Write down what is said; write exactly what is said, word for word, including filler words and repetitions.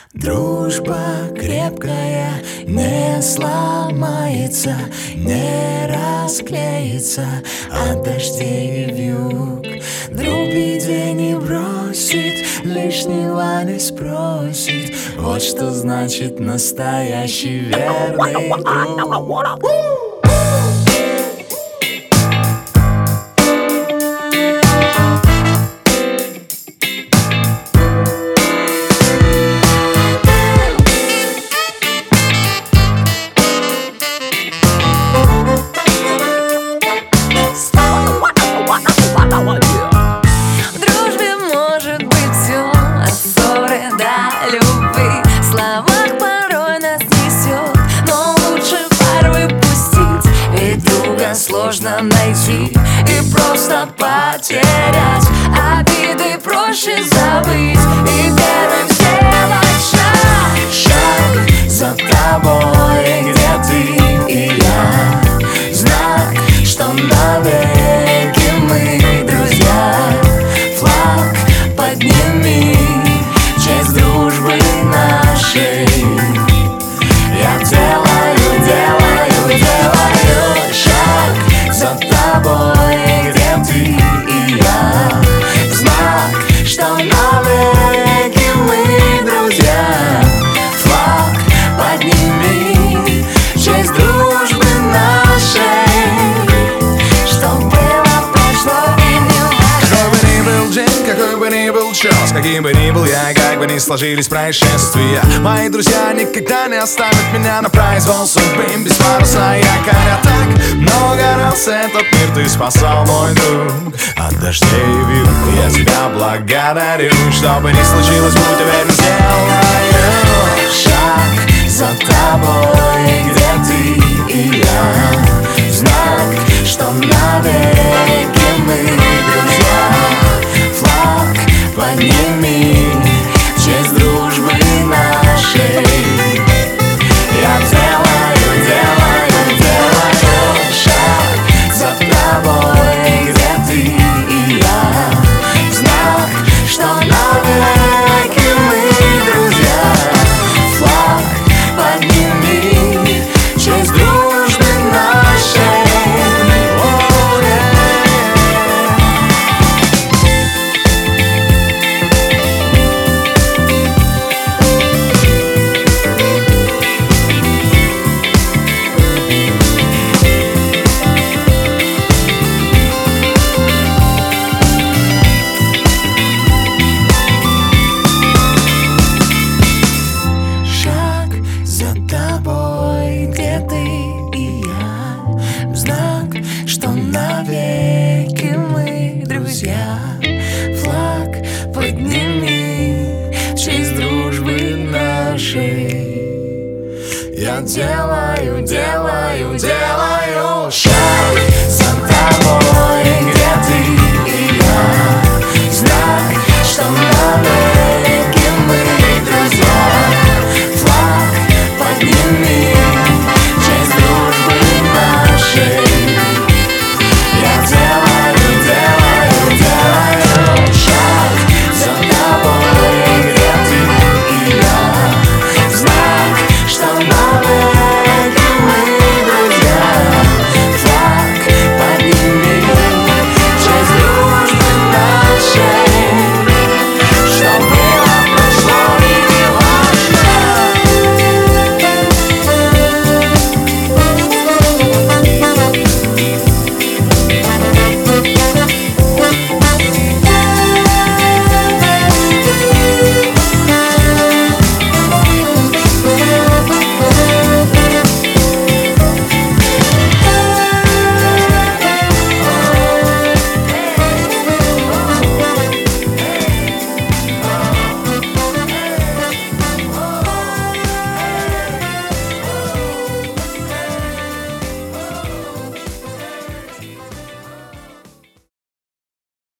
Дружба крепкая не сломается, не расклеится от дождей и вьюг. Друг в беде не бросит, лишнего не спросит. Вот что значит настоящий верный друг. В дружбе может быть все, от ссоры до любви. В словах порой нас несет, но лучше пар выпустить. Ведь друга сложно найти и просто потерять. Обиды проще забыть и первым сделать шаг. Шаг за тобой, где ты и я. Знак, что навеки мы друзья. Флаг подними, честь дружбы нашей. Я делаю, делаю, делаю шаг за тобой, где ты и я. Знак, что навеки мы друзья. Флаг подними, честь дружбы нашей. Что было, прошло и не важно. Какой бы ни был день, какой бы ни был час, каким бы ни был я, и как бы ни сложились происшествия, мои друзья никогда не оставят меня на произвол судьбы. Без паруса якоря так много раз этот мир ты спасал, мой друг, от дождей и вьюг. Я тебя благодарю, что бы ни случилось, будь уверен, сделаю Шаг за тобой, где ты и я. Знак, что навеки мы друзья. Флаг подними, честь дружбы нашей. Я делаю, делаю, делаю шаг за тобой, где ты и я. Знак, что навеки мы друзья. Флаг подними, честь дружбы нашей. О, yeah. Шаг за тобой, где ты и я. Знак, что навеки мы друзья. Флаг подними, в честь дружбы нашей. Я делаю, делаю, делаю шаг